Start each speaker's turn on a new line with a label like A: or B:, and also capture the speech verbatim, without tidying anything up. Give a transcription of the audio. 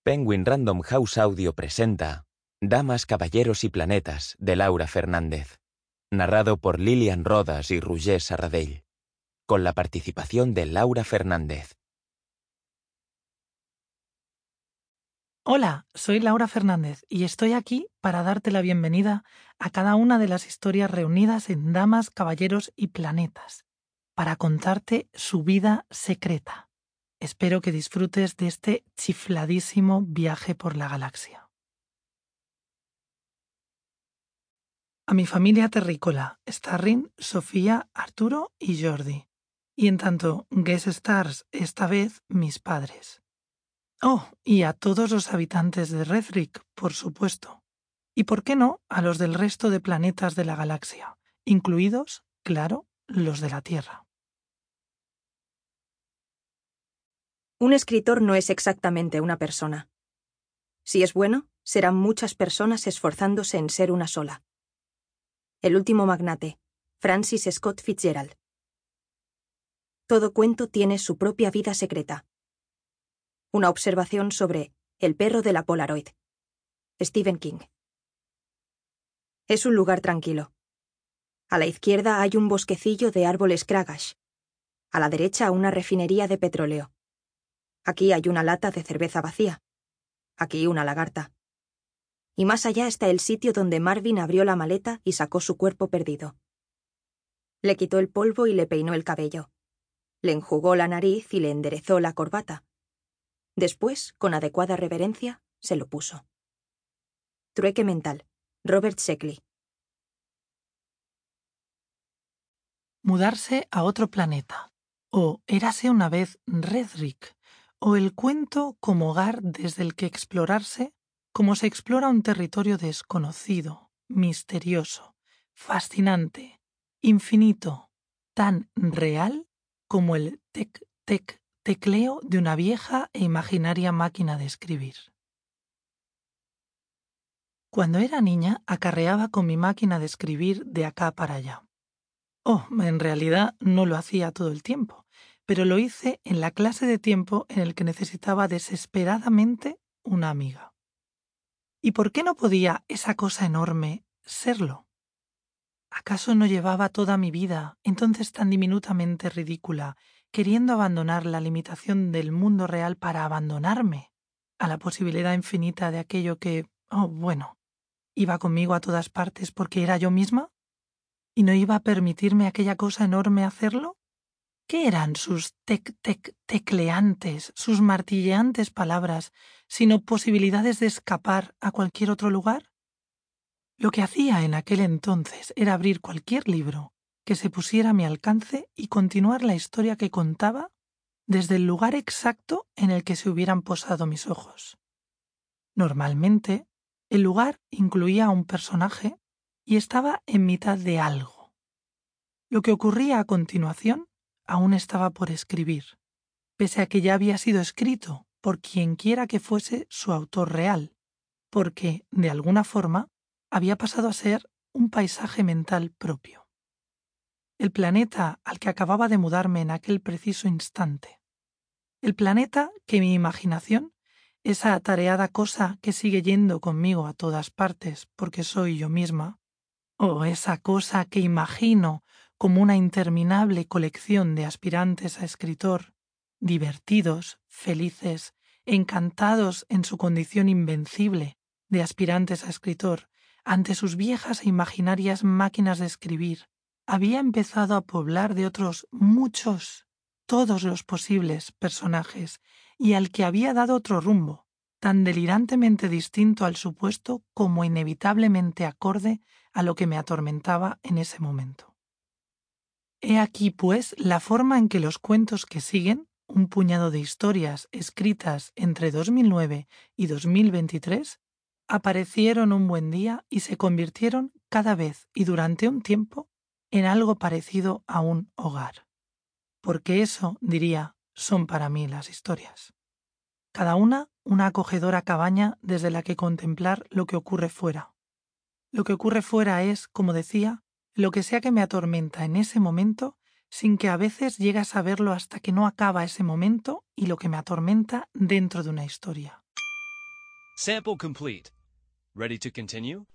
A: Penguin Random House Audio presenta Damas, Caballeros y Planetas, de Laura Fernández, narrado por Lilian Rodas y Roger Sarradell, con la participación de Laura Fernández.
B: Hola, soy Laura Fernández y estoy aquí para darte la bienvenida a cada una de las historias reunidas en Damas, Caballeros y Planetas, para contarte su vida secreta. Espero que disfrutes de este chifladísimo viaje por la galaxia. A mi familia terrícola, Starrin, Sofía, Arturo y Jordi. Y en tanto guest stars, esta vez mis padres. Oh, y a todos los habitantes de Redrick, por supuesto. Y por qué no a los del resto de planetas de la galaxia, incluidos, claro, los de la Tierra.
C: Un escritor no es exactamente una persona. Si es bueno, serán muchas personas esforzándose en ser una sola. El último magnate, Francis Scott Fitzgerald. Todo cuento tiene su propia vida secreta. Una observación sobre El perro de la Polaroid. Stephen King. Es un lugar tranquilo. A la izquierda hay un bosquecillo de árboles Kragash. A la derecha una refinería de petróleo. Aquí hay una lata de cerveza vacía. Aquí una lagarta. Y más allá está el sitio donde Marvin abrió la maleta y sacó su cuerpo perdido. Le quitó el polvo y le peinó el cabello. Le enjugó la nariz y le enderezó la corbata. Después, con adecuada reverencia, se lo puso. Trueque mental. Robert Sheckley.
B: Mudarse a otro planeta. O Érase una vez Redrick. O el cuento como hogar desde el que explorarse, como se explora un territorio desconocido, misterioso, fascinante, infinito, tan real como el tec-tec tecleo de una vieja e imaginaria máquina de escribir. Cuando era niña, acarreaba con mi máquina de escribir de acá para allá. Oh, en realidad no lo hacía todo el tiempo, pero lo hice en la clase de tiempo en el que necesitaba desesperadamente una amiga. ¿Y por qué no podía esa cosa enorme serlo? ¿Acaso no llevaba toda mi vida, entonces tan diminutamente ridícula, queriendo abandonar la limitación del mundo real para abandonarme a la posibilidad infinita de aquello que, oh, bueno, iba conmigo a todas partes porque era yo misma? ¿Y no iba a permitirme aquella cosa enorme hacerlo? ¿Qué eran sus tec-tec-tecleantes, sus martilleantes palabras, sino posibilidades de escapar a cualquier otro lugar? Lo que hacía en aquel entonces era abrir cualquier libro que se pusiera a mi alcance y continuar la historia que contaba desde el lugar exacto en el que se hubieran posado mis ojos. Normalmente, el lugar incluía a un personaje y estaba en mitad de algo. Lo que ocurría a continuación aún estaba por escribir, pese a que ya había sido escrito por quienquiera que fuese su autor real, porque, de alguna forma, había pasado a ser un paisaje mental propio. El planeta al que acababa de mudarme en aquel preciso instante. El planeta que mi imaginación, esa atareada cosa que sigue yendo conmigo a todas partes porque soy yo misma, o esa cosa que imagino como una interminable colección de aspirantes a escritor, divertidos, felices, encantados en su condición invencible de aspirantes a escritor, ante sus viejas e imaginarias máquinas de escribir, había empezado a poblar de otros muchos, todos los posibles personajes, y al que había dado otro rumbo, tan delirantemente distinto al supuesto como inevitablemente acorde a lo que me atormentaba en ese momento. He aquí, pues, la forma en que los cuentos que siguen, un puñado de historias escritas entre dos mil nueve y dos mil veintitrés, aparecieron un buen día y se convirtieron cada vez y durante un tiempo en algo parecido a un hogar. Porque eso, diría, son para mí las historias. Cada una una acogedora cabaña desde la que contemplar lo que ocurre fuera. Lo que ocurre fuera es, como decía, lo que sea que me atormenta en ese momento, sin que a veces llegue a saberlo hasta que no acaba ese momento y lo que me atormenta dentro de una historia.
D: Sample complete. Ready to continue?